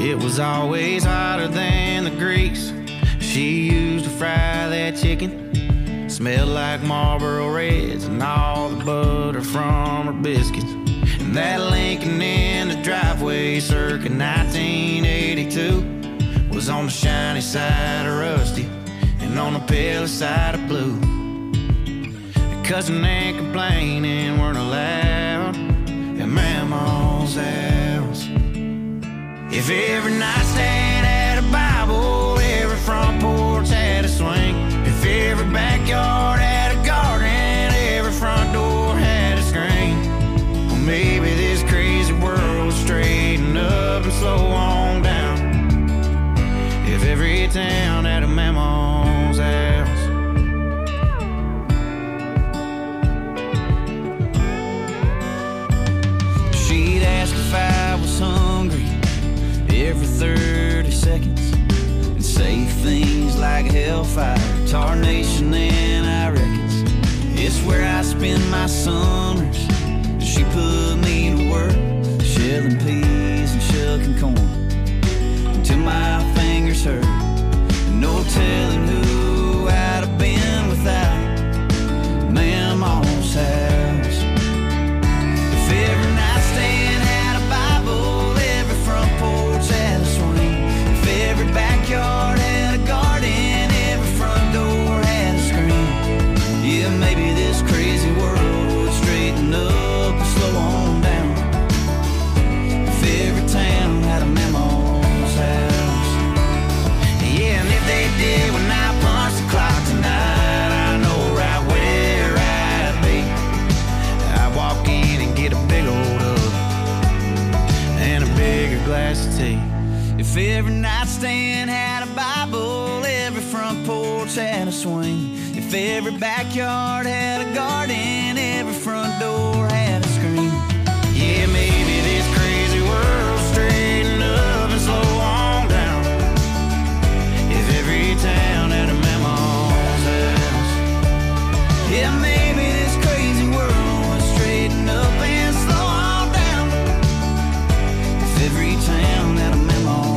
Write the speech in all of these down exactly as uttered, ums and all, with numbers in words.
It was always hotter than the grease she used to fry that chicken. Smelled like Marlboro Reds and all the butter from her biscuits. And that Lincoln in the driveway circa nineteen eighty-two was on the shiny side of rusty and on the pale side of blue. Cussing and complaining weren't allowed at Mama's house. If every nightstand had a Bible, every front porch had a swing. If every backyard had a garden, every front door had a screen. Well, maybe this crazy world would straighten up and slow on down if every town had a Mama's house. She'd ask if I was hungry every thirty seconds and say things like hellfire, tarnation, and I reckons it's where I spend my summers. She put me to work shelling peas and shucking corn until my fingers hurt. No telling who I'd have been without Mama's house. If every nightstand had a Bible, every front porch had a swing. If every backyard had a garden, every front door had a screen. Yeah, maybe this crazy world would straighten up and slow on down if every town had a Mama's house. Yeah, and if they did when I punch the clock tonight, I know right where I'd be. I'd walk in and get a big old hug and a bigger glass of tea. If every nightstand had a Bible, every front porch had a swing. If every backyard had a garden, every front door had a screen. Yeah, maybe this crazy world straighten up and slow on down if every town had a Mama's house. Yeah, maybe this crazy world would straighten up and slow on down if every town had a Mama's house.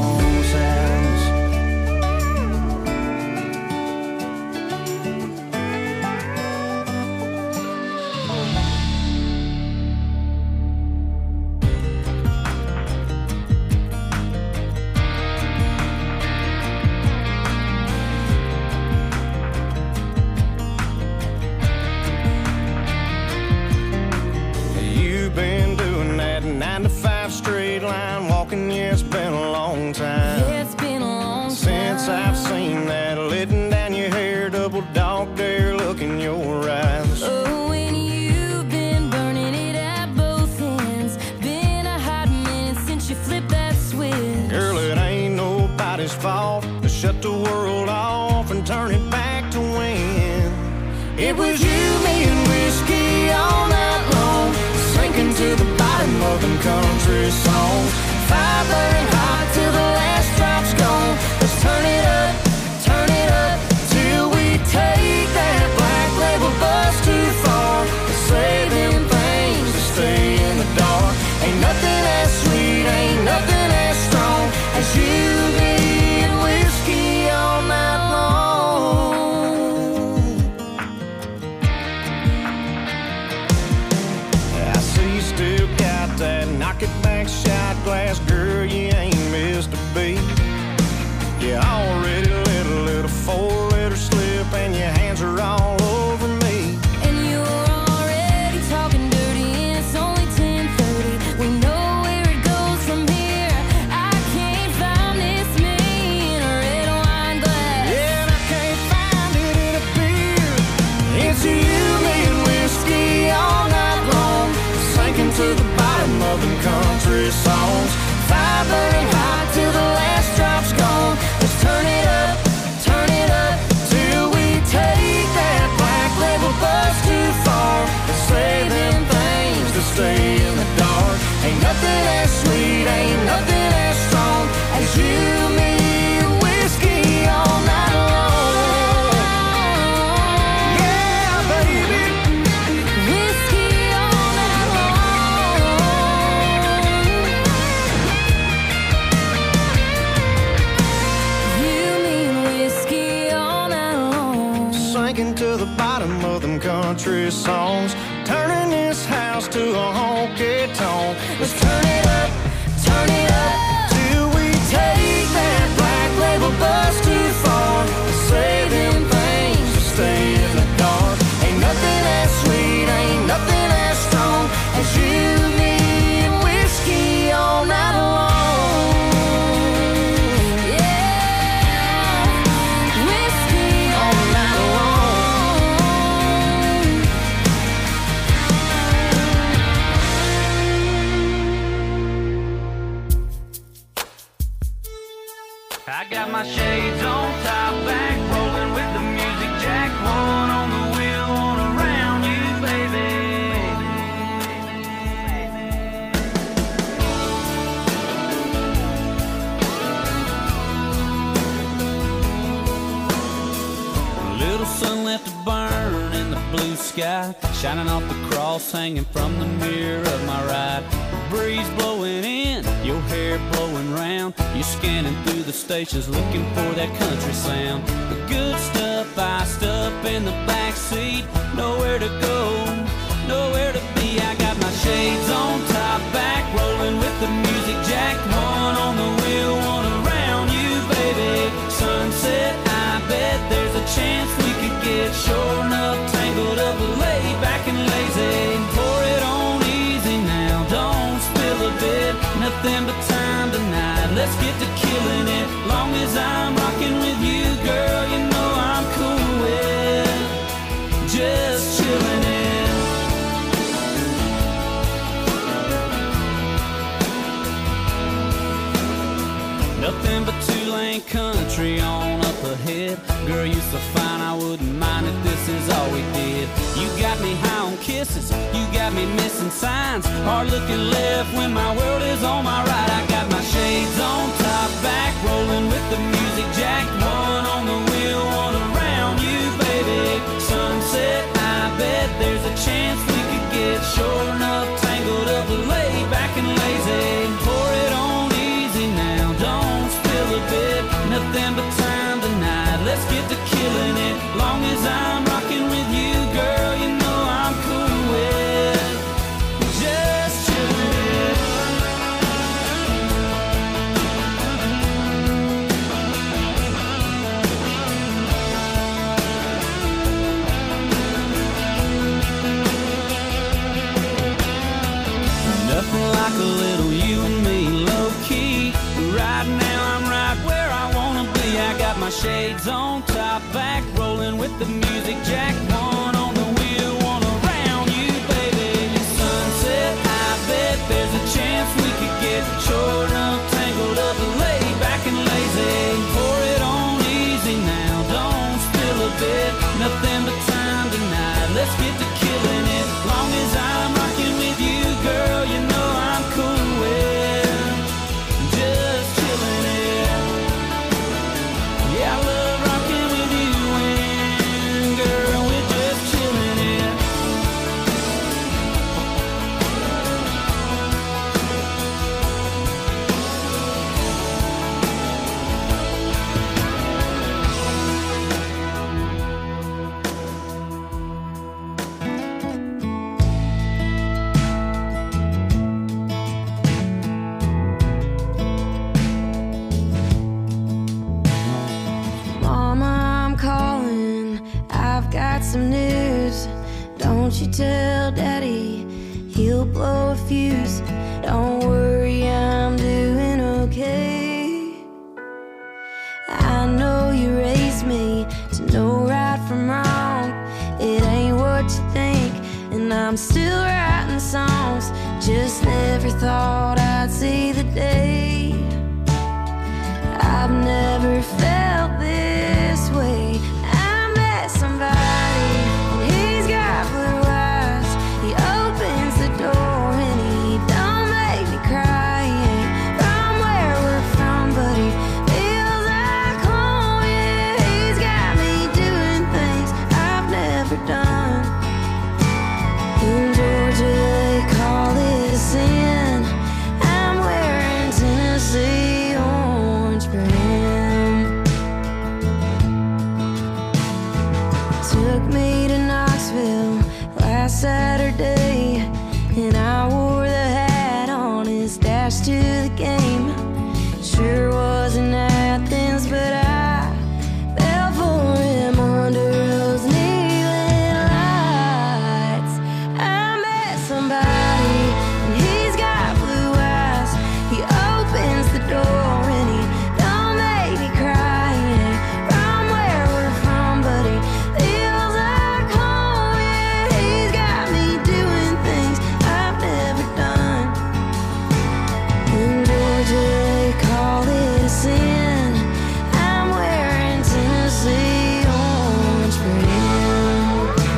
You've been doing that nine to five straight line walking, yeah, it's been a long time. Yeah, it's been a long time Since I've seen that letting down your hair, double dog dare look in your eyes. Oh, and you've been burning it at both ends. Been a hot minute since you flipped that switch. Girl, it ain't nobody's fault to shut the world off and turn it back to when it was you, me, and whiskey all night long, sinking to the bottom of them country songs. Fire burning hot till the last drop's gone. Let's turn it up, turn it up till we take that black label bus too far. Let's say them things to stay in the dark. Ain't nothing as sweet, ain't nothing as strong as you, me, and whiskey all night long. I see you still got that knock it back shot glass, girl, you ain't sinking to the bottom of them country songs, turning this house to a honky tonk. Let's turn it up, turn it up, till we take that black label bus too far. Say them things to stay in the dark. Ain't nothing as sweet, ain't nothing as strong as you, me, and whiskey all night long. I got my shades on, top back, rolling with the music jack, one on the wheel, one around you, baby. A little sun left to burn in the blue sky, shining off the cross hanging from the mirror of my ride. Breeze blowing in, your hair blowing round. You're scanning through the stations looking for that country sound. The good stuff iced up in the back seat. Nowhere to go, nowhere to be. I got my shades on, top back, rolling with the music jack, one on the wheel, one around you, baby. Sunset, I bet there's a chance we could get shore enough, tangled up, laid back and lazy. Pour it on easy now, don't spill a bit. Nothing but time tonight, let's get to killing it. Long as I'm rocking with you, girl, you know I'm cool with just chilling it. Nothing but two-lane country on up ahead. Girl, you so fine, I wouldn't mind if this is all we did. You got me high on kisses, you got me missing signs. Hard looking left when my world is on my right. I got my shades on, top back, rolling with the music jack, one on the wheel, one around you, baby. Sunset, I bet there's a chance we could get shore enough, tangled up, laid back and lazy. Pour it on easy now, don't spill a bit. Nothing but time tonight, let's get to killing it. Long as I'm rocking with you, girl, you know I'm cool with just chilling it. Nothing like a little you and me, low key. Right now I'm right where I wanna be. I got my shades on, top back, rolling with the music jack, one on the wheel, one around you, baby. Sunset, I bet there's a chance we could get short up, tangled up, laid back and lazy. Pour it on easy now, don't spill a bit. Nothing but time tonight, let's get to killing it. Long as I'm rocking with you, girl, you know I'm cool with just chilling it. Yeah, I love rocking with you and girl, we're just chilling it. Some news, don't you tell Daddy, he'll blow a fuse. Don't worry, I'm doing okay. I know you raised me to know right from wrong. It ain't what you think, and I'm still writing songs. Just never thought I'd see the day. I've never felt this way. I met somebody, took me to Knoxville last Saturday, and I wore the hat on his dash to the game. Sure wasn't Athens, but I fell for him under those neon lights. I met somebody, and he's got blue eyes. He opens the door and he don't make me cry. He ain't from where we're from, but he feels like home. Yeah, he's got me doing things I've never done. In Georgia they call it a sin. I'm wearing Tennessee orange for him.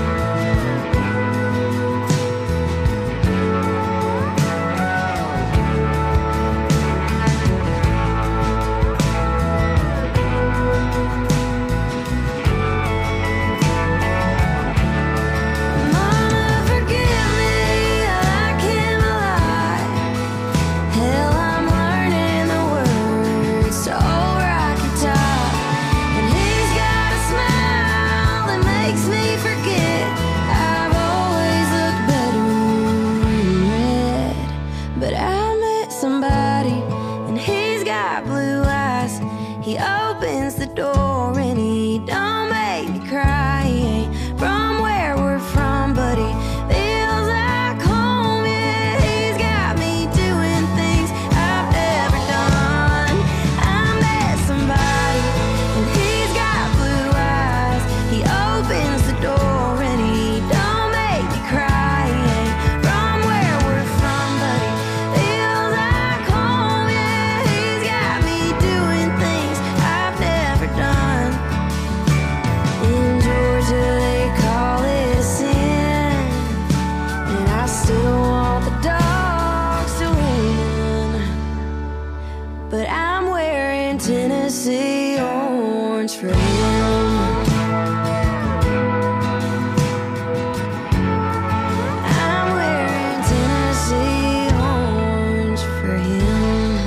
Mama, forgive me, I like him a lot. Hell, I'm learning the words to Old Rocky Top. And he's got a smile that makes me forget I've always looked better in red. But I met somebody, and he's got blue eyes. He opens the door and he don't make me cry. He ain't from where we're from, but he feels like home. Yeah, he's got me doing things I've never done. I met somebody, and he's got blue eyes. He opens the door and he don't make me cry. He ain't from where we're from, but he feels like home. Yeah, he's got me doing things I've never done. In Georgia they call it a sin, and I still want the dogs to win. But I'm wearing Tennessee orange for him. I'm wearing Tennessee orange for him.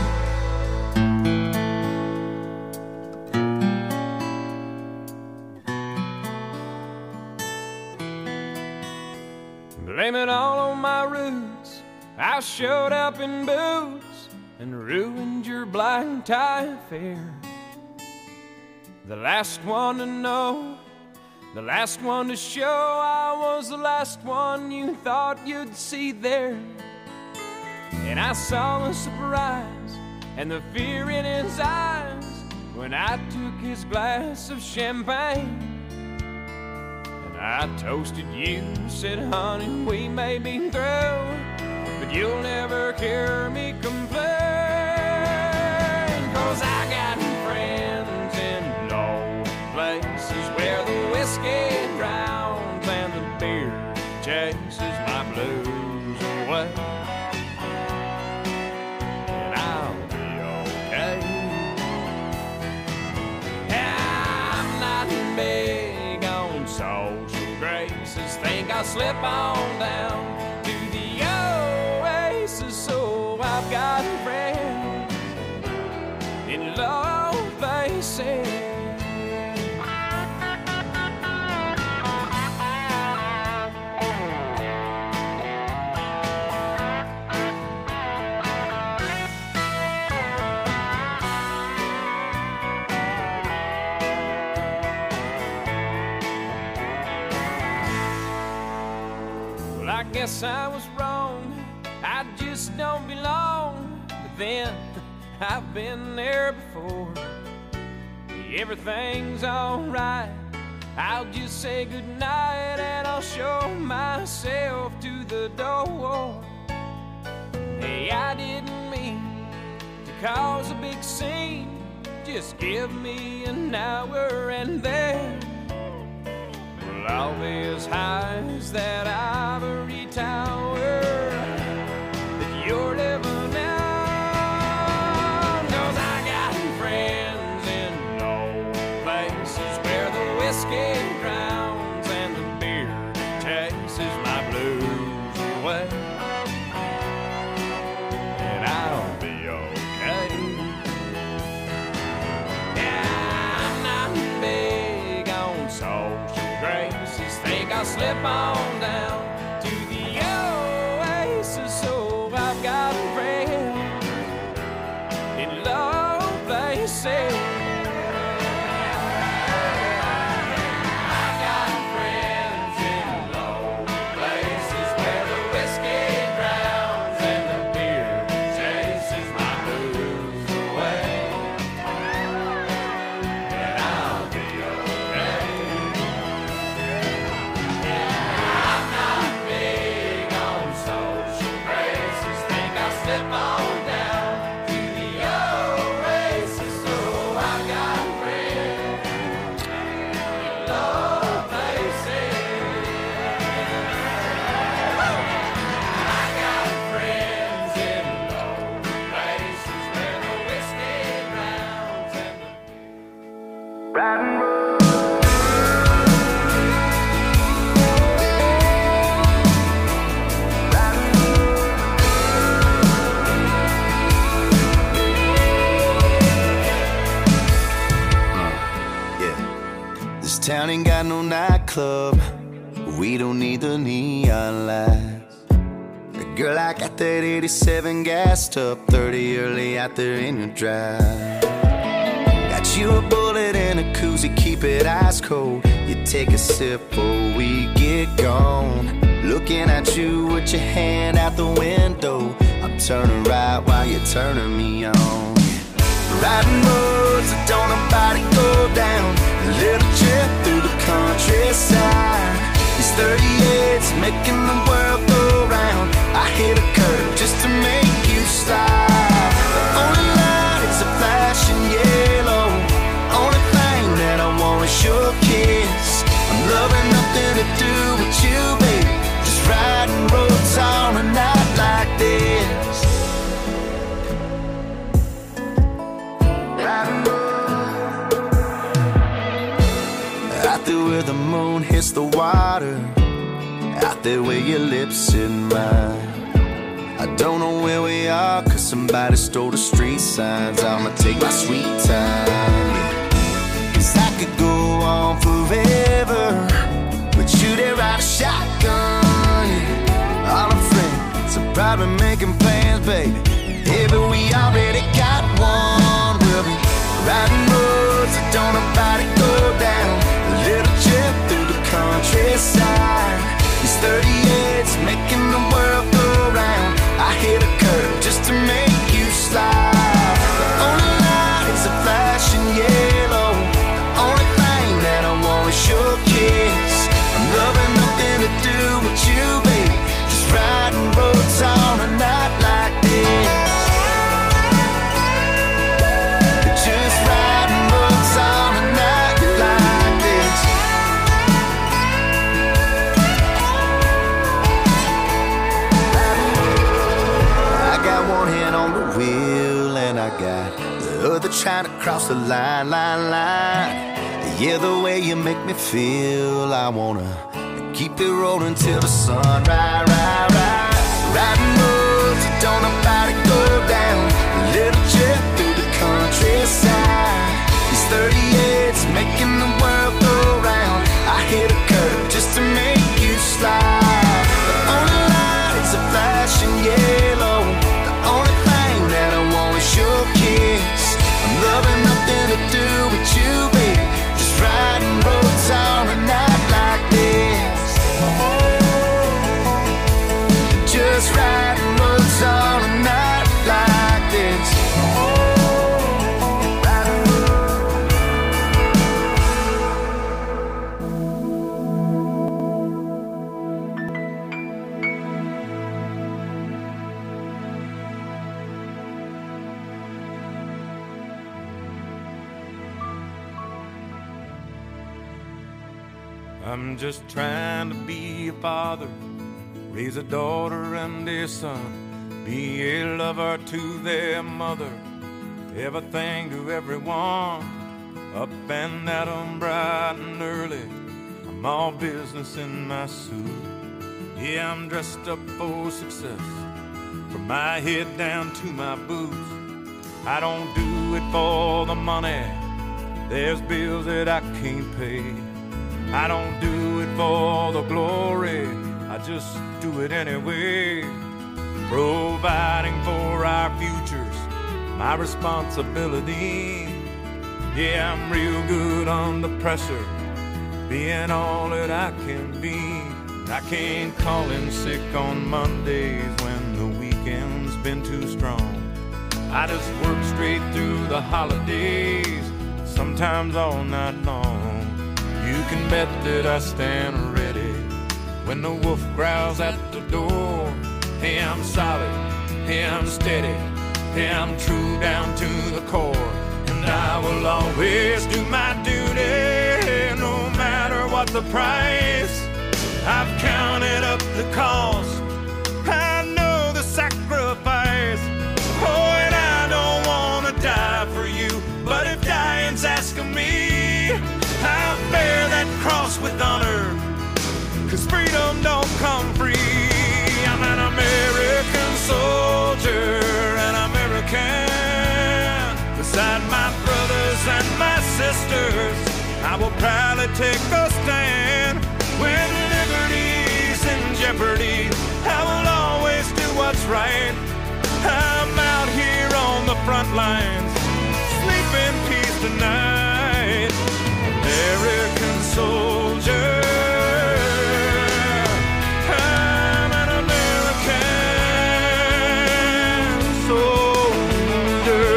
Blame it all on my roots. I showed up in boots and ruined your black tie affair. The last one to know, the last one to show I was the last one you thought you'd see there. And I saw the surprise and the fear in his eyes when I took his glass of champagne. I toasted you, said, honey, we may be through, but you'll never hear me complain. Cause I got friends in low places where the whiskey drowns and the beer chases my blues away. And I'll be okay. I'm not big on social graces. Think I'll slip on down to the oasis. So I've got friends in low places. I guess I was wrong, I just don't belong. But then, I've been there before. Everything's alright, I'll just say goodnight and I'll show myself to the door. Hey, I didn't mean to cause a big scene. Just give me an hour and then I'll be as high as that ivory tower that you're living on. Cause I got friends in low places where the whiskey drowns and the beer chases my blues away. And I'll be okay. Yeah, I'm not big on social graces. Think I'll slip on down to the oasis. So I've got a friend in low places. Town ain't got no nightclub. We don't need the neon lights. Girl, I got that eighty-seven gassed up, thirty early out there in your drive. Got you a bullet and a koozie, keep it ice cold. You take a sip before we get gone. Looking at you with your hand out the window. I'm turning right while you're turning me on. Riding roads that don't nobody go down. A little trip through the countryside. These thirty-eights making the world go round. I hit a curve just to make you slide. The only light is a flashing yellow. Only thing that I want is your kiss. I'm loving nothing to do with you, baby. Just riding roads on a night like this. Out there where the moon hits the water, out there where your lips in mine. I don't know where we are, cause somebody stole the street signs. I'ma take my sweet time, yeah. Cause I could go on forever, but you there ride a shotgun, yeah. All our friends are probably making plans, baby. Yeah, but we already got one. We'll be riding roads that don't nobody go down. A little trip through the countryside. These thirty-eights making the world go round. I hit a curve just to make you slide. The only light is a flashing yellow. The only thing that I want is your kiss. I'm loving nothing to do with you, baby. Just riding roads on a night like this. Just riding roads on a night like this. I got one hand on the wheel and I got the other trying to cross the line, line, line. Yeah, the way you make me feel, I wanna keep it rolling till the sun rise, rise, rise. Riding roads that don't nobody go down. A little trip through the countryside. These thirty-eights making the world go round. I hit a curve just to make you slide. The only light is a flashing yellow. The only thing that I want is your kiss. I'm loving nothing to do with you, baby. Just riding roads on a night like this. Just riding roads on a night like this. I'm just trying to be a father, raise a daughter and a son, be a lover to their mother, everything to everyone, up and at 'em bright and early. I'm all business in my suit. Yeah, I'm dressed up for success, from my head down to my boots. I don't do it for the money, there's bills that I can't pay. I don't do it for the glory, I just do it anyway. Providing for our futures, my responsibility. Yeah, I'm real good under pressure, being all that I can be. I can't call in sick on Mondays when the weekend's been too strong. I just work straight through the holidays, sometimes all night long. You can bet that I stand ready when the wolf growls at the door. Hey, I'm solid, hey, I'm steady, hey, I'm true down to the core. And I will always do my duty, no matter what the price. I've counted up the cost, I know the sacrifice. Oh, and I don't want to die for you, but if dying's asking me, I'll bear that cross with honor, 'cause freedom don't come free. I'm an American soldier, an American. Beside my brothers and my sisters, I will proudly take a stand. When liberty's in jeopardy, I will always do what's right. I'm out here on the front lines, sleep in peace tonight. American soldier, I'm an American soldier.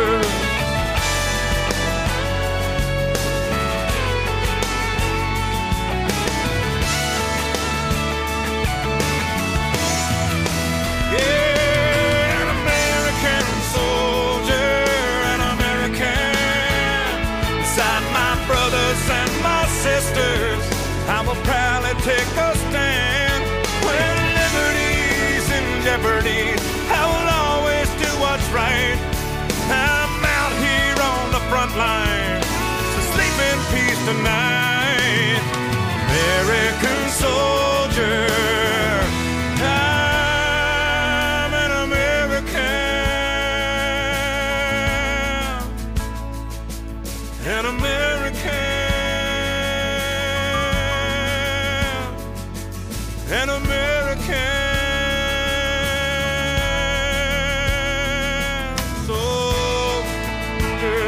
Yeah, an American soldier, an American. Beside my brothers and my sisters, I will proudly take a stand. When liberty's in jeopardy, I will always do what's right. I'm out here on the front line, so sleep in peace tonight. American soldier, I'm an American, an American, an American soldier.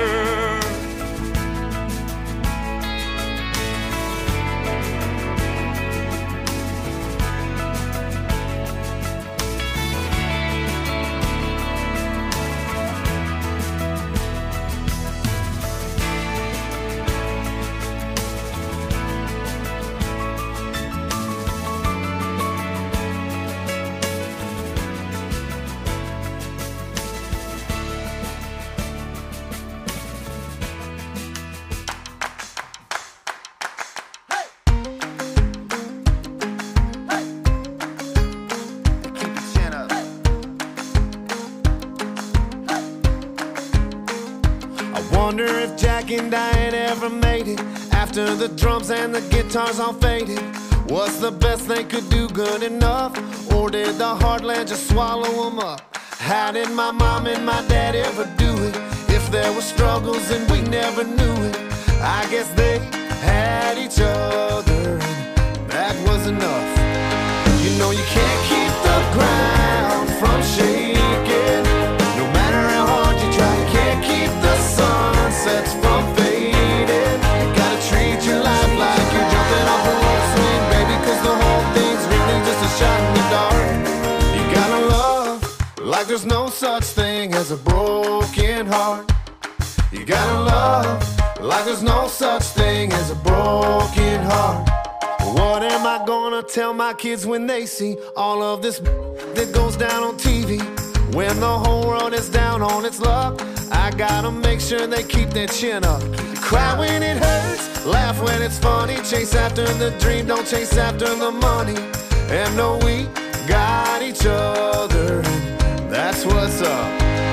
Wonder if Jack and Diane ever made it after the drums and the guitars all faded. What's the best they could do good enough? Or did the heartland just swallow them up? How did my mom and my dad ever do it? If there were struggles and we never knew it, I guess they had each other and that was enough. You know you can't keep the ground from shaking, no matter how hard you try. You can't keep the sunsets from fading. You gotta treat your life like you're jumping off a rope swing, baby, 'cause the whole thing's really just a shot in the dark. You gotta love like there's no such thing as a broken heart. You gotta love like there's no such thing as a broken heart. What am I gonna tell my kids when they see all of this that goes down on T V? When the whole world is down on its luck, I gotta make sure they keep their chin up. Cry when it hurts, laugh when it's funny. Chase after the dream, don't chase after the money. And know we got each other, and that's what's up.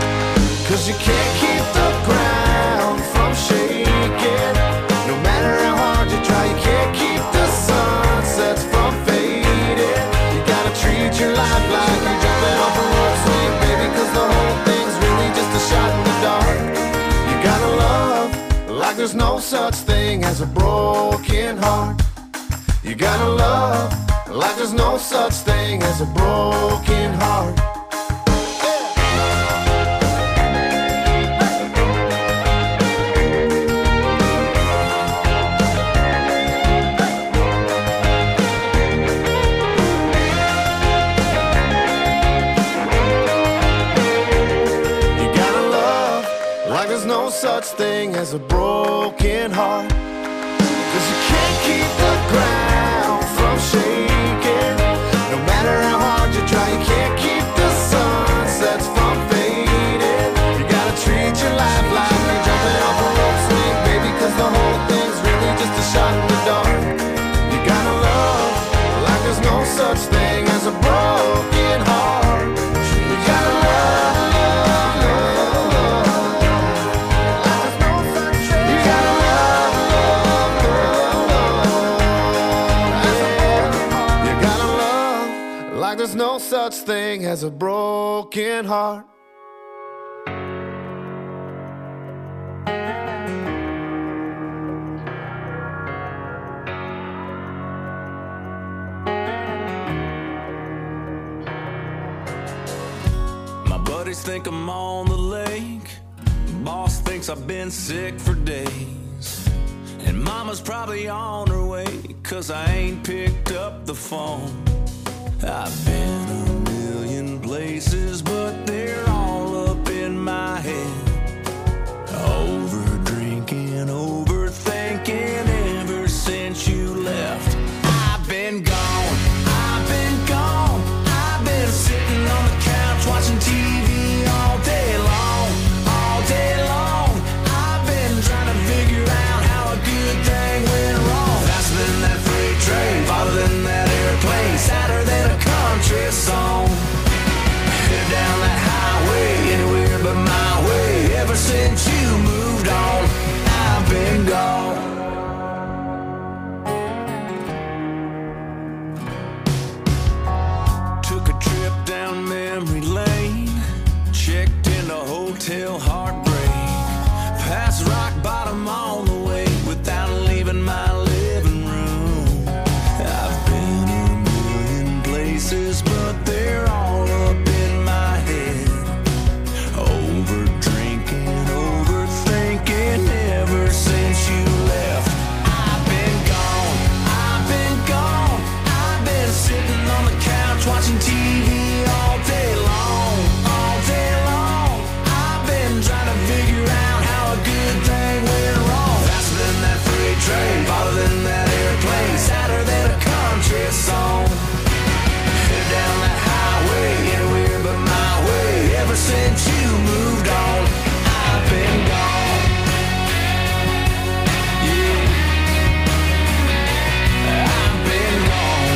'Cause you can't keep the ground from shaking, no matter how hard you try. You can't keep the sunsets from fading. You gotta treat your life like you're jumping off a rope swing, baby, 'cause the whole thing's really just a shot in the dark. You gotta love like there's no such thing as a broken heart. You gotta love like there's no such thing as a broken heart. There's no such thing as a broken heart, 'cause you can't keep the ground from shaking. No matter how hard you try, you can't keep the sunsets from fading. You gotta treat your life like you're jumping off a rope swing, baby, 'cause the whole thing's really just a shot in the dark. You gotta love like there's no such thing as a broken heart. You gotta love. There's no such thing as a broken heart. My buddies think I'm on the lake. Boss thinks I've been sick for days. And mama's probably on her way, 'cause I ain't picked up the phone. I've been a million places, but they're all up in my head. Over drinking, overthinking ever since you left. I've been gone, I've been gone. I've been sitting on the couch watching T V all day long, all day long. I've been trying to figure out how a good thing went wrong. Faster than that freight train, farther than that airplane, sadder than a country song. Head down that highway, anywhere but my way. Ever since you moved on, I've been gone. Took a trip down memory lane, checked into Hotel Heartbreak, past rock bottom on the way without leaving my living room. I've been a million places, but they're all up in my head. Over drinking, overthinking ever since you left. I've been gone, I've been gone. I've been sitting on the couch watching T V all day long, all day long. I've been trying to figure out how a good thing went wrong. Faster than that freight train, farther than that airplane, sadder than a country song. Head down that highway, anywhere but my way. Ever since you moved on, I've been gone. Yeah, I've been gone.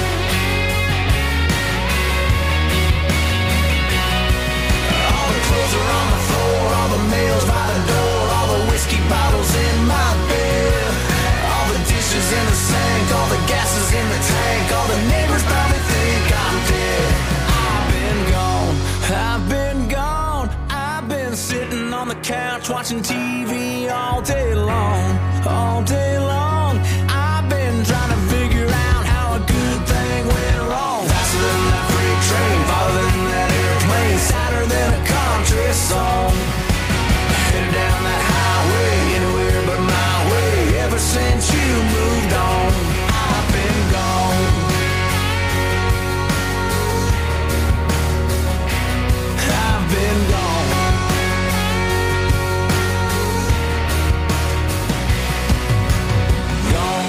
All the clothes are on the floor, all the mail's by the door, all the whiskey bottles in my bed, all the dishes in the sink, all the gases in the tank, all the neighbors probably think I'm dead. I've been gone, I've been gone. I've been sitting on the couch watching T V all day long, all day long. I've been trying to figure out how a good thing went wrong. Faster than that freight train, farther than that airplane, sadder than a country song. Headed down that highway, anywhere but my way. Ever since you moved on, I've been gone. I've been gone. Gone.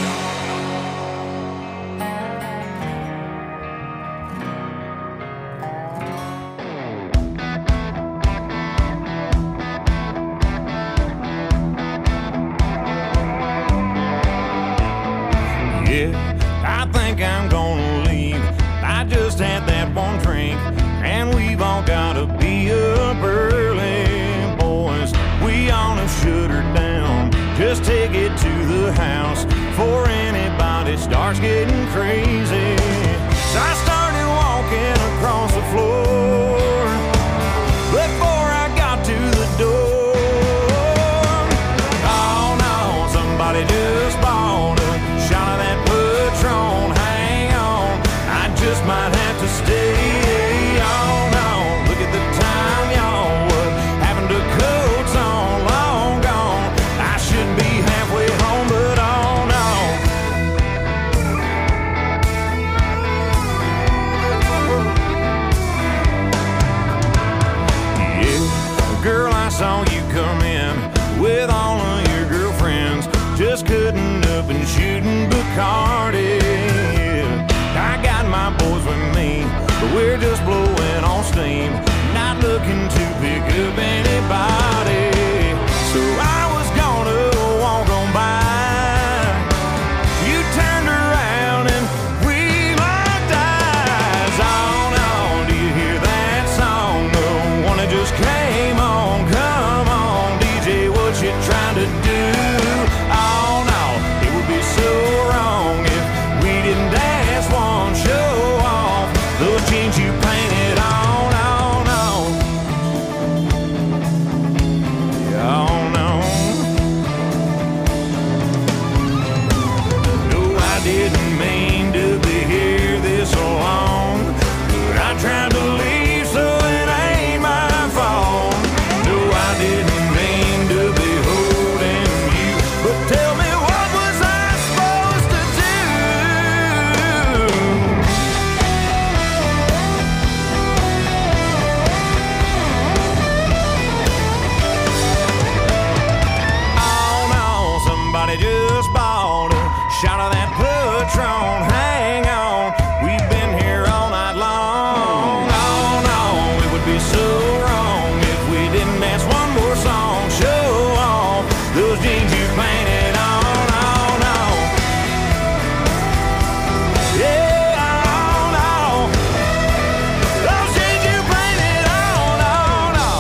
Yeah, I think I'm gonna leave. I just had that one drink, and we've all gotta be up early, boys. We ought to shut her down. Just take it to the house before anybody starts getting crazy. So I started walking across the floor before I got to the door. Oh no, somebody just bought a shot of that Patron. Bacardi. I got my boys with me, but we're just blowing on steam, not looking to pick up anybody. So I was gonna walk on by. You turned around and we locked eyes. On, on, do you hear that song? The one that just came on. Come on, D J, what you trying to do? Oh no, it would be so wrong if we didn't dance one show off those jeans you painted on, on, on. Yeah, on, on. No, I didn't mean to be here this long, but I tried to leave, so it ain't my fault. No, I didn't mean to be holding you, but tell me, what was I supposed to do? Oh no, somebody just bought a shot of that Patron. Hang on, we've been here all night long. Oh no, it would be so wrong if we didn't dance one more song. Show off those jeans you painted on, on, on. Yeah, on, on. Those jeans you painted on, on, on.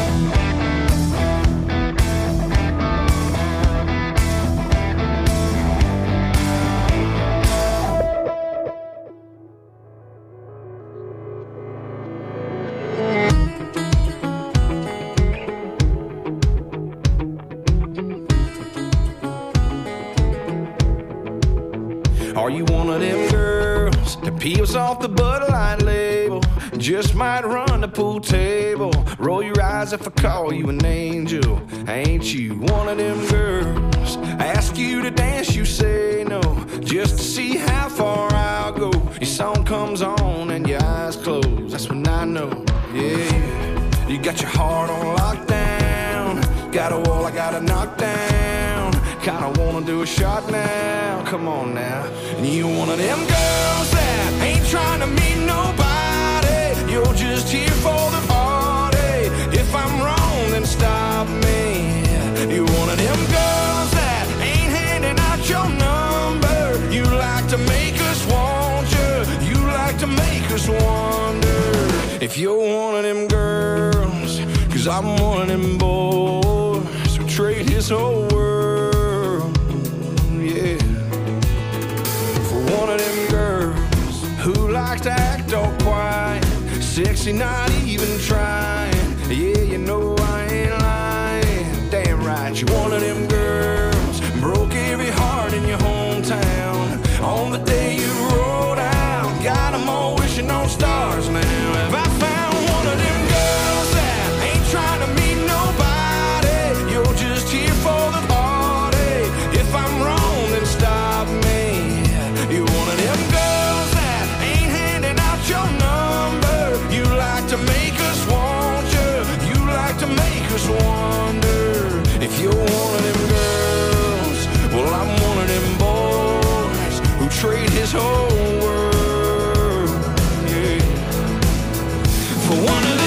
Are you one of them girls that peels off the Bud Light label? Just might run the pool table. Roll your eyes if I call you an angel. Ain't you one of them girls? Ask you to dance, you say no, just to see how far I'll go. Your song comes on and your eyes close. That's when I know, yeah. You got your heart on lockdown. Got a wall I gotta knock down. Kinda wanna do a shot now. Come on now. And you one of them girls that ain't trying to meet nobody. You're just here for the party. If I'm wrong, then stop me. You one of them girls that ain't handing out your number. You like to make us want you. You like to make us wonder if you're one of them girls. Cause I'm one of them boys who trade his whole world, yeah, for one of them girls who like to act all quiet, sexy, not even trying. Yeah, you know I ain't lying. Damn right, you're one of them girls broke every heart in your hometown on the day you rolled out. Got them all wishing on stars now. Have I found one of them girls that ain't trying to meet nobody? You're just here for the party. If I'm wrong, then stop me. You're one of them girls that ain't handing out your number. You like to make us want you. You like to make us wonder if you're one of them girls. Well, I'm one of them boys who trade his whole world, yeah, for one of them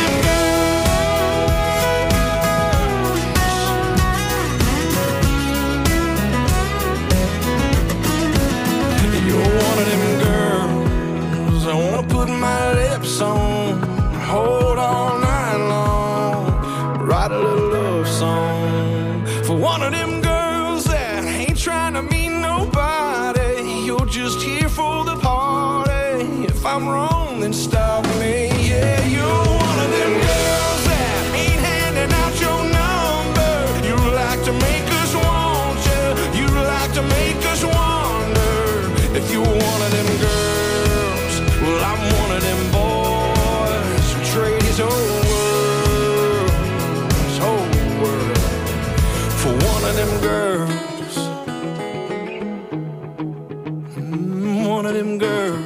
girls. You're one of them girls I wanna put my lips on, hold all night long, write a little love song for one of them girls that ain't trying to meet nobody. You're just here for the party. If I'm wrong, then stop me. Yeah, you're one of them girls that ain't handing out your number. You like to make us want you. You like to make us wonder if you're one of them girls. Well, I'm one of them boys who trade his whole world, his whole world, for one of them girls. Mm, one of them girls.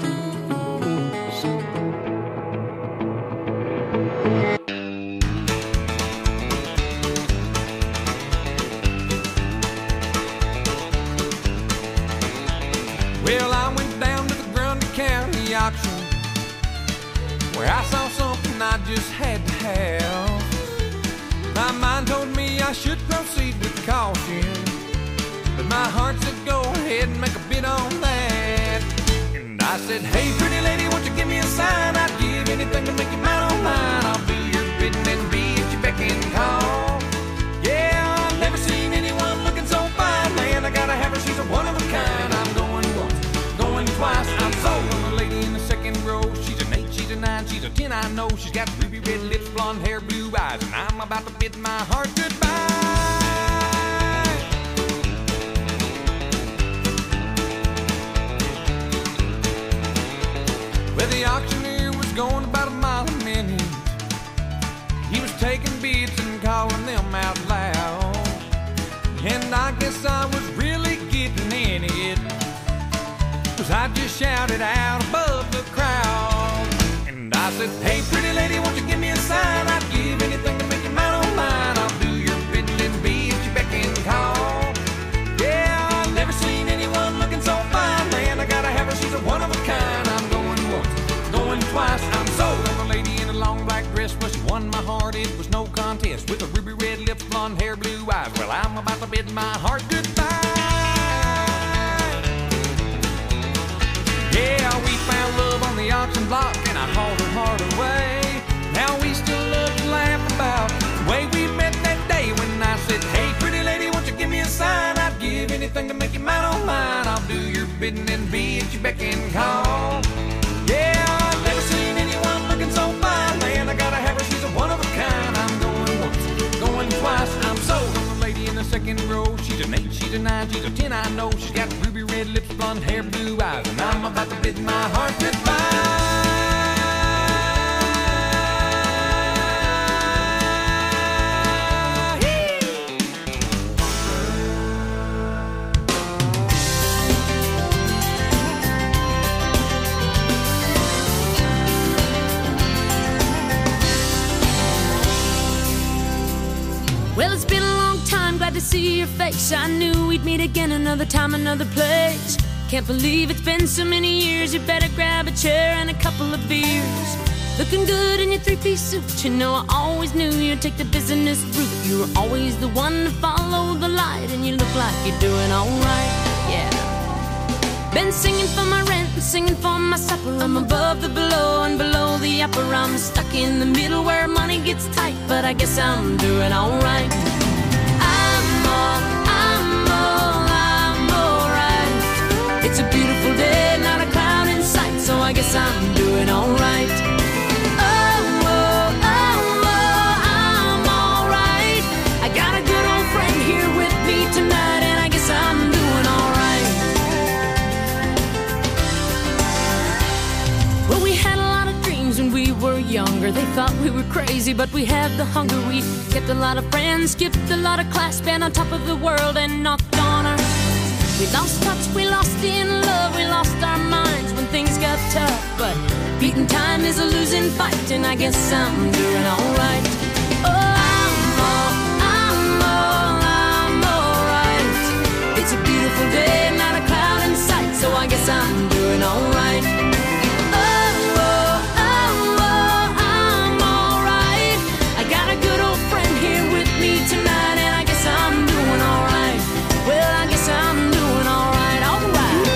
auction where I saw something I just had to have. My mind told me I should proceed with caution, but my heart said go ahead and make a bid on that. And I said, hey pretty lady, won't you give me a sign? I'd give anything to make you mine on mine. I'll do your bidding and be at your beck and call. Yeah, I've never seen anyone looking so fine. Man, I gotta have her, she's a one of a kind. I'm going once, going twice, I'm sold on the lady in the second row. She's an eight, she's a nine, she's a ten, I know. She's got ruby red lips, blonde hair, blue eyes, and I'm about to bid my heart goodbye. Well, the auctioneer was going about a mile a minute. He was taking bids and calling them out loud, and I guess I was really getting in it, 'cause I just shouted out above the crowd. And I said, hey pretty lady, won't you give me a sign? I'd give anything to make you mine on mine. I'll do your bidding and be at your beck and call. Yeah, I've never seen anyone looking so fine. Man, I gotta have her, she's a one of a kind. I'm going once, going twice, I'm sold on the lady in a long black dress. Well, she won my heart, it was no contest, with a ruby red lips, blonde hair, blue eyes. Well, I'm about to bid my heart goodbye. Yeah, we found love on the auction block, and I hauled her heart away. Now we still love to laugh about the way we met that day when I said, hey pretty lady, won't you give me a sign? I'd give anything to make you mine on mine. I'll do your bidding and be at your beck and call. Yeah, I've never seen anyone looking so fine. Man, I gotta have her, she's a one of a kind. I'm going once, going twice, I'm sold on the lady in the second row. She's an eight, she's a nine, she's a ten, I know. She's got ruby red lips, blonde hair, blue eyes, and I'm about to bid my heart goodbye. Well, it's been a long time, glad to see your face. I knew we'd meet again another time, another place. Can't believe it's been so many years. You better grab a chair and a couple of beers. Looking good in your three-piece suit. You know I always knew you'd take the business route. You were always the one to follow the light, and you look like you're doing alright, yeah. Been singing for my rent and singing for my supper. I'm above the below and below the upper. I'm stuck in the middle where money gets tight, but I guess I'm doing alright. I'm all, I'm all, I'm alright. It's a beautiful day, not a cloud in sight, so I guess I'm doing alright. Oh, oh, oh, oh, I'm alright. I got a good old friend here with me tonight, and I guess I'm doing alright. Well, we had a lot of dreams when we were younger. They thought we were crazy, but we had the hunger. We kept a lot of friends, skipped a lot of class, been on top of the world and knocked on our. We lost touch, we lost in love, we lost our minds when things got tough. But beating time is a losing fight, and I guess I'm doing alright. Oh, I'm all, I'm all, I'm alright. It's a beautiful day, not a cloud in sight, so I guess I'm doing alright. Tonight, and I guess I'm doing alright. Well, I guess I'm doing alright, alright.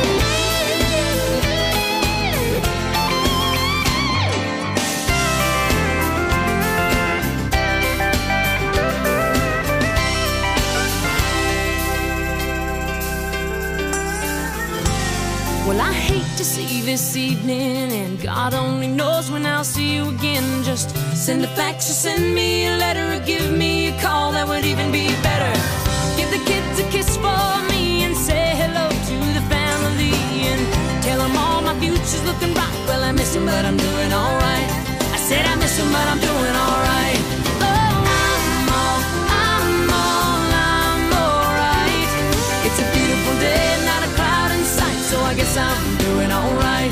Well, I hate to see this evening, and God only knows when I'll see you again. Just send a fax or send me a letter, or give me a call, that would even be better. Give the kids a kiss for me and say hello to the family, and tell them all my future's looking bright. Well, I miss them, but I'm doing alright. I said I miss them, but I'm doing alright. Oh, I'm all, I'm all, I'm alright. It's a beautiful day, not a cloud in sight, so I guess I'm doing alright.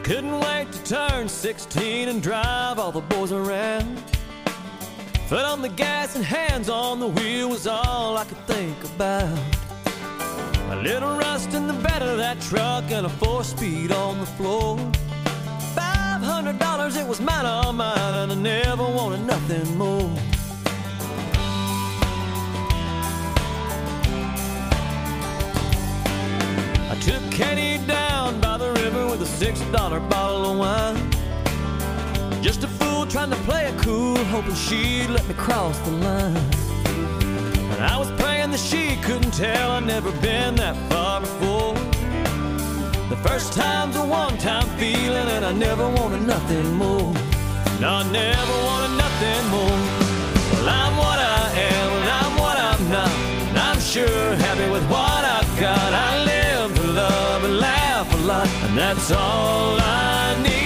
Couldn't wait to turn sixteen and drive all the boys around. Foot on the gas and hands on the wheel was all I could think about. A little rust in the bed of that truck and a four-speed on the floor. Five hundred dollars, it was mine, all mine, and I never wanted nothing more. I took Katie down by the river with a six dollar bottle of wine. Just a fool trying to play it cool, hoping she'd let me cross the line. And I was praying that she couldn't tell I'd never been that far before. The first time's a one-time feeling, and I never wanted nothing more. No, I never wanted nothing more. Well, I'm what I am, and I'm what I'm not, and I'm sure happy with what I've got. I live to love and laugh a lot, and that's all I need.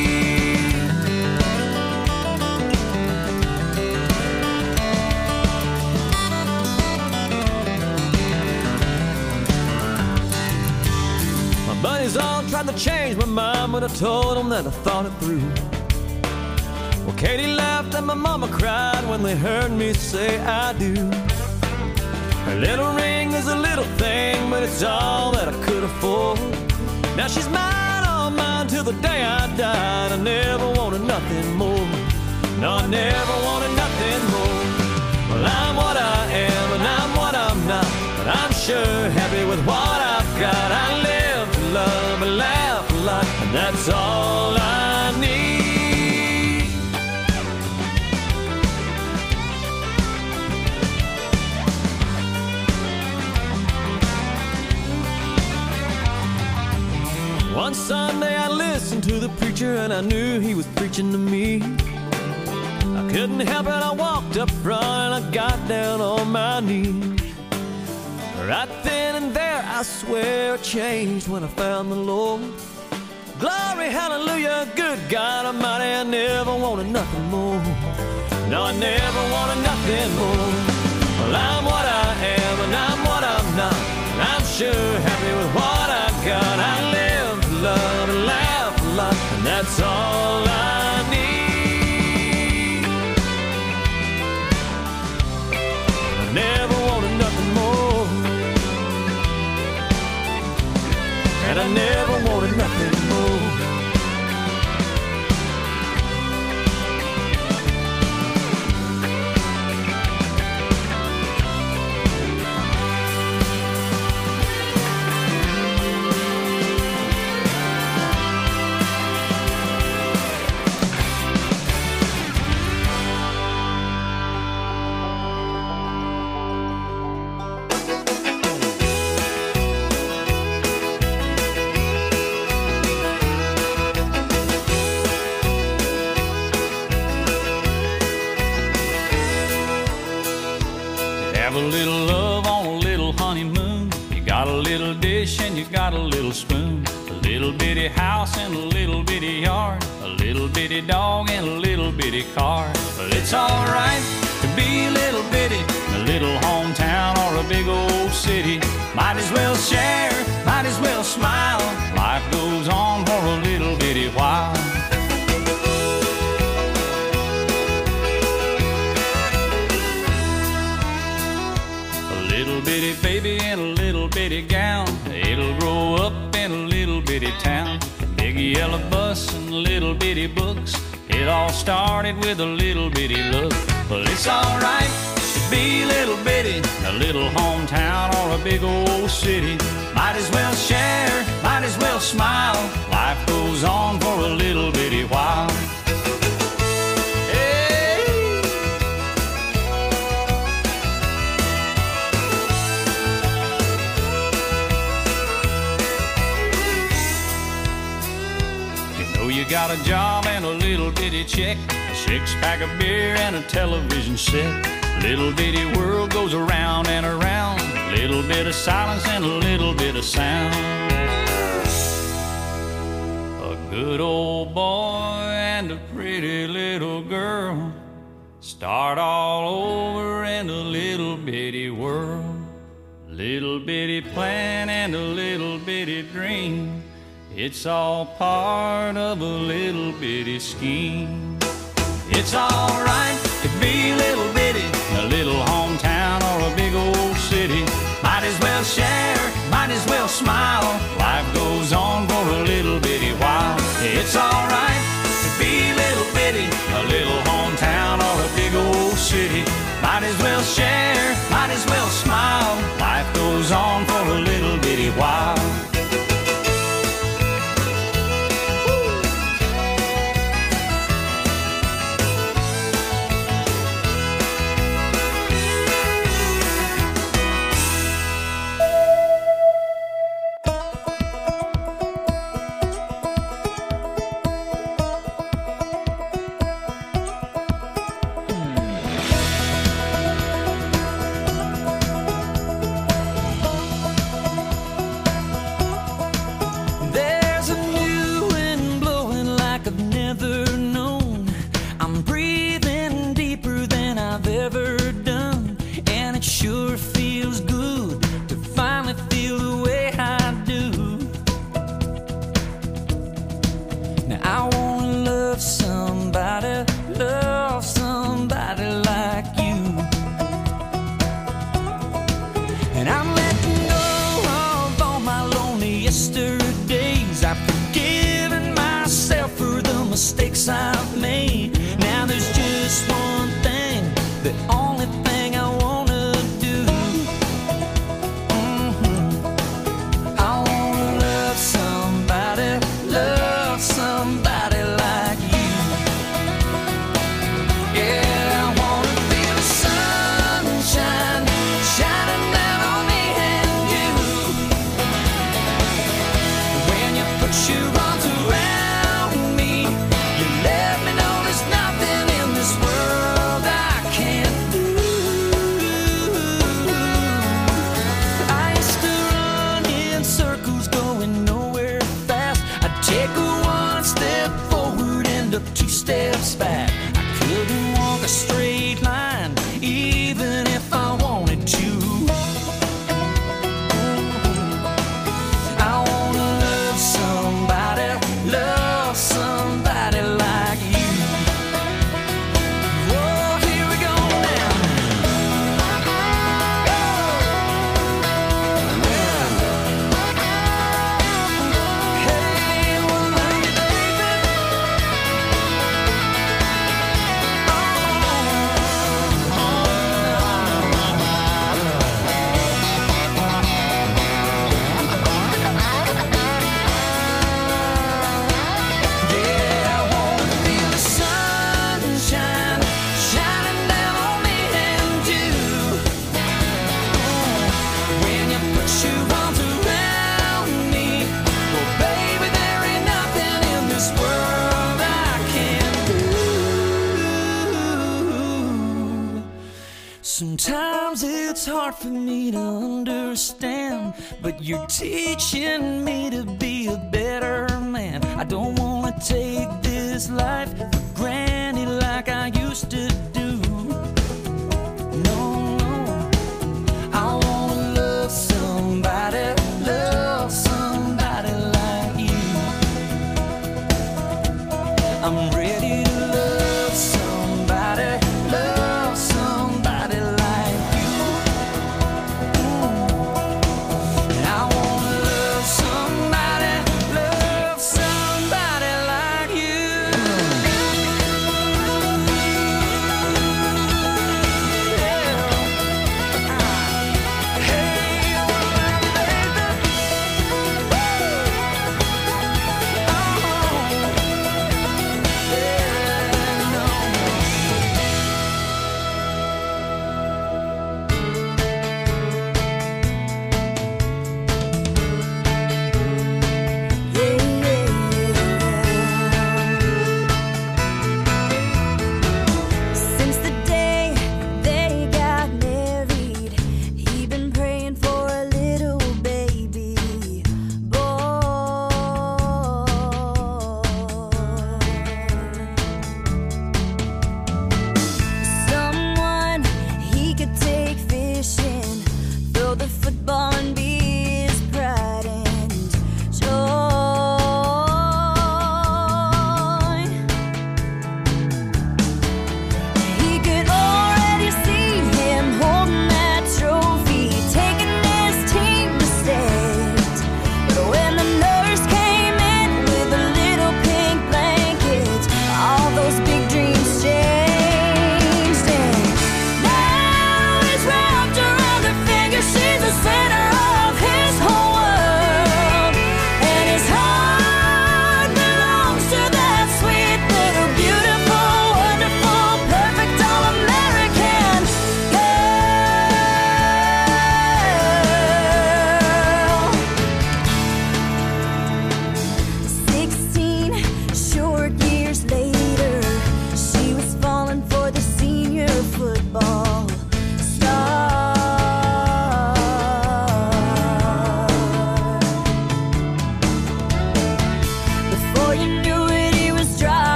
Buddies all tried to change my mind, but I told them that I thought it through. Well, Katie laughed and my mama cried when they heard me say I do. Her little ring is a little thing, but it's all that I could afford. Now she's mine, all mine, till the day I died. I never wanted nothing more. No, I never wanted nothing more. Well, I'm what I am and I'm what I'm not, but I'm sure happy with what I've got. I live love and laugh a lot, and that's all I need. One Sunday I listened to the preacher, and I knew he was preaching to me. I couldn't help it, I walked up front and I got down on my knees. Right then and there, I swear I changed when I found the Lord. Glory, hallelujah, good God Almighty, I never wanted nothing more. No, I never wanted nothing more. Well, I'm what I am and I'm what I'm not, and I'm sure happy with what I've got. I live to love and laugh a lot, and that's all I need. I never wanted nothing more, and I never wanted nothing more. A little love on a little honeymoon. You got a little dish and you got a little spoon. A little bitty house and a little bitty yard. A little bitty dog and a little bitty car. Well, it's alright to be a little bitty in a little hometown or a big old city. Might as well share, might as well smile. Life goes on for a little bitty while. Little bitty baby in a little bitty gown, it'll grow up in a little bitty town. Big yellow bus and little bitty books, it all started with a little bitty look. Well, it's alright to be a little bitty in a little hometown or a big old city. Might as well share, might as well smile. Life goes on for a little bitty while. You got a job and a little bitty check, a six-pack of beer and a television set. Little bitty world goes around and around, a little bit of silence and a little bit of sound. A good old boy and a pretty little girl start all over in a little bitty world. Little bitty plan and a little bitty dream, It's all part of a little bitty scheme. It's alright to be little bitty, a little hometown or a big old city. Might as well share, might as well smile. Life goes on for a little bitty while. It's alright to be little bitty, a little hometown or a big old city. Might as well share, might as well smile. Life goes on for a little bitty while. Sometimes it's hard for me to understand, but you're teaching me to be a better man. I don't wanna take this life for granted like I used to do. No, no, I wanna love somebody, love somebody like you. I'm ready to love somebody, love somebody like you. Mm. And I wanna love somebody, love somebody like you.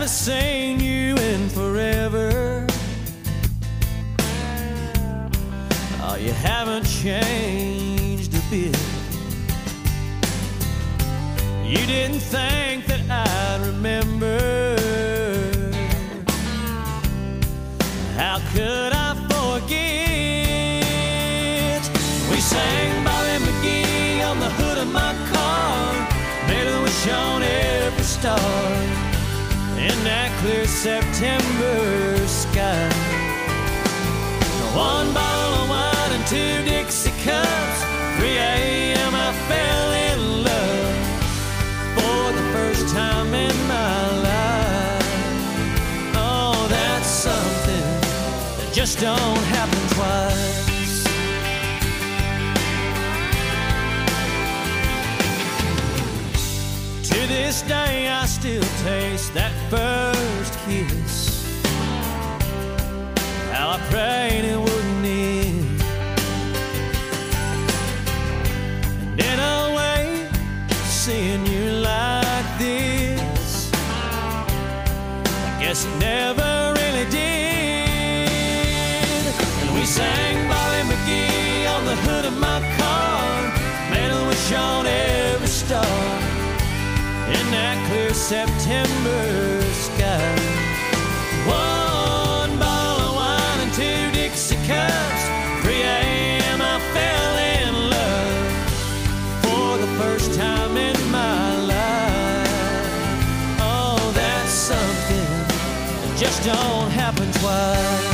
haven't seen you in forever. Oh, you haven't changed a bit. You didn't think that I'd remember. How could I forget? We sang Bobby McGee on the hood of my car, made a wish on every star in that clear September sky. One bottle of wine and two Dixie cups, three a.m. I fell in love for the first time in my life. Oh, that's something that just don't happen twice. To this day I still taste that first kiss. How I prayed it wouldn't end. And in a way, seeing you like this, I guess it never really did. And we sang Bobby McGee on the hood of my car, made a wish on every star in that clear September sky. One bottle of wine and two Dixie cups, three a.m. I fell in love for the first time in my life. Oh, that's something that just don't happen twice.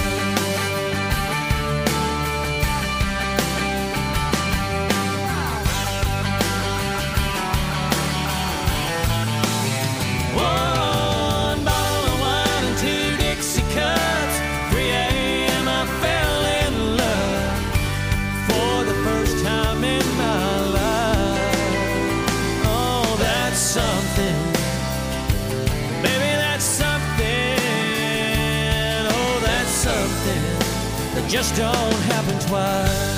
Just don't happen twice.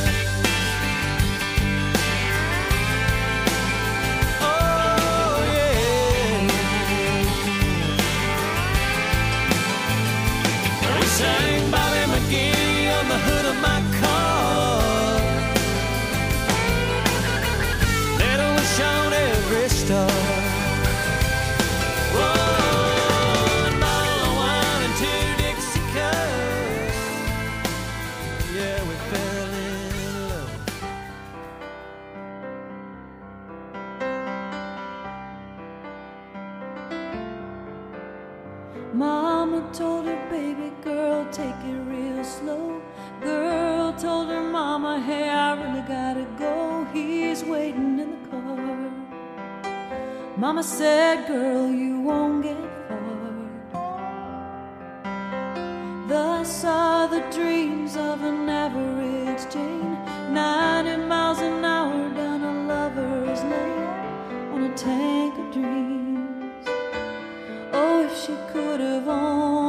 Oh, yeah. We sang Bobby McGee on the hood of my car, made a wish on every star. One bottle of wine and two Dixie cups. Yeah, we fell in love. Mama told her baby girl, take it real slow. Girl told her mama, hey, I really gotta go. He's waiting in the car. Mama said, girl, you won't get far. Thus are the dreams of an average Jane, ninety miles an hour down a lover's lane on a tank of dreams. Oh, if she could have only